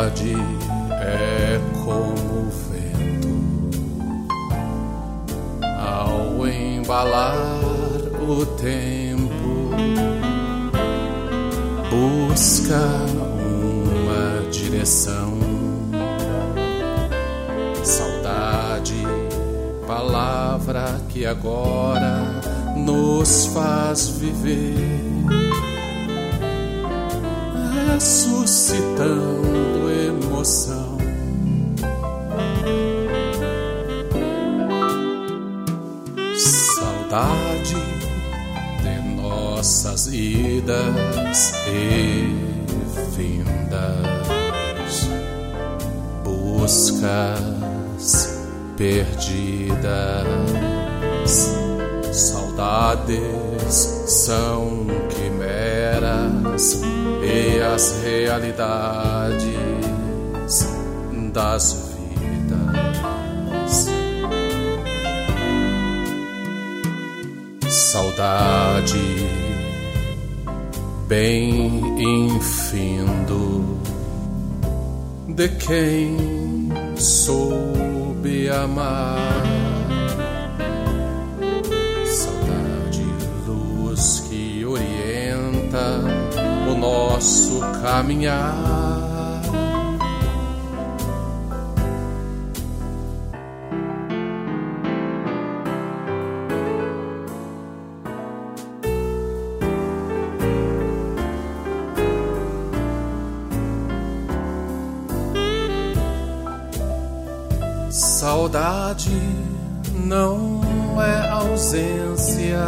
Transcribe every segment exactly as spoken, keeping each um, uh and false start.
Saudade é como o vento ao embalar o tempo, busca uma direção. Saudade, palavra que agora nos faz viver, ressuscitando emoção. Saudade de nossas idas e vindas, buscas perdidas. Saudades são quimeras e as realidades das vidas. Saudade bem infindo de quem soube amar. Saudade, luz que orienta o nosso caminhar. Saudade não é ausência,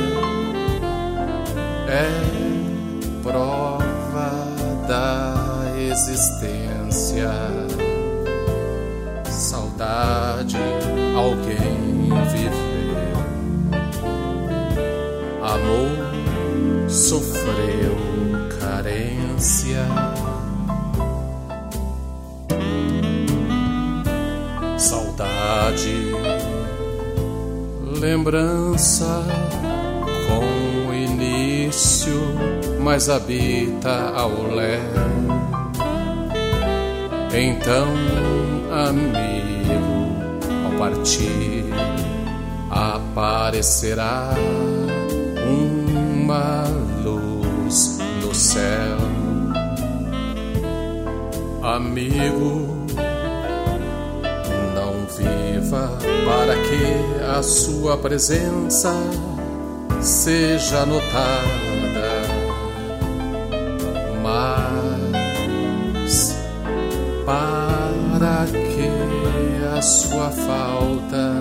é prova da existência. Saudade, alguém viveu, amor, sofreu carência. Saudade, lembrança com início, mas habita ao léu. Então, amigo, ao partir, aparecerá uma luz no céu. Amigo, viva para que a sua presença seja notada, mas para que a sua falta